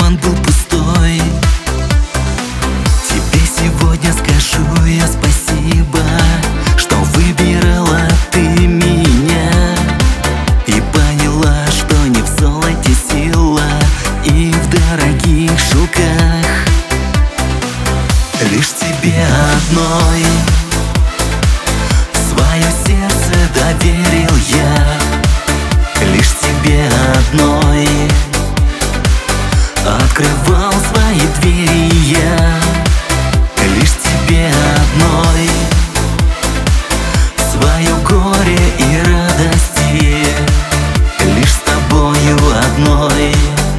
карман был пустой. Тебе сегодня скажу я спасибо, что выбирала ты меня и поняла, что не в золоте сила и в дорогих шелках. Лишь тебе одной свое сердце доверил я, лишь тебе одной открывал свои двери я, лишь тебе одной свое горе и радости, лишь с тобою одной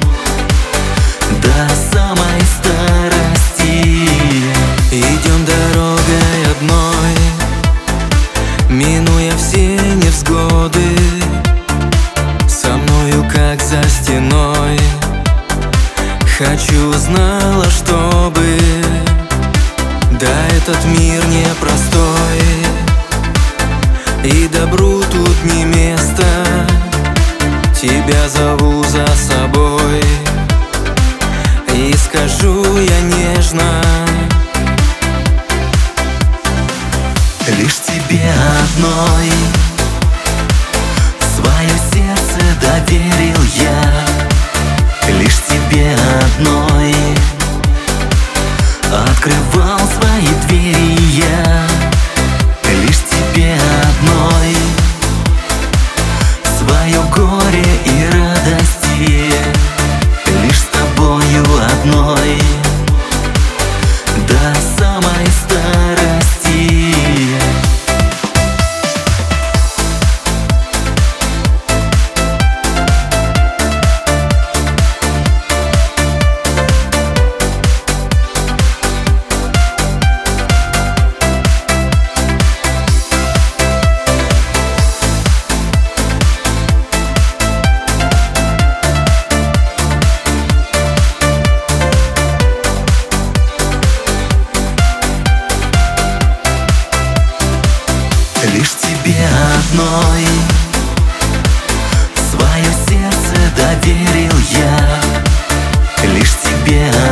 до самой старости. Идем дорогой одной, минуя все невзгоды, со мною как за стеной. Хочу, знала, чтобы да, этот мир непростой, и добру тут не место. Тебя зову за собой, и скажу я нежно, лишь тебе одной свое сердце доверил я, лишь тебе одной открывал свои двери я, лишь тебе одной свое горе и радости, лишь с тобою одной до самой старости. Лишь тебе одной свое сердце доверил я, лишь тебе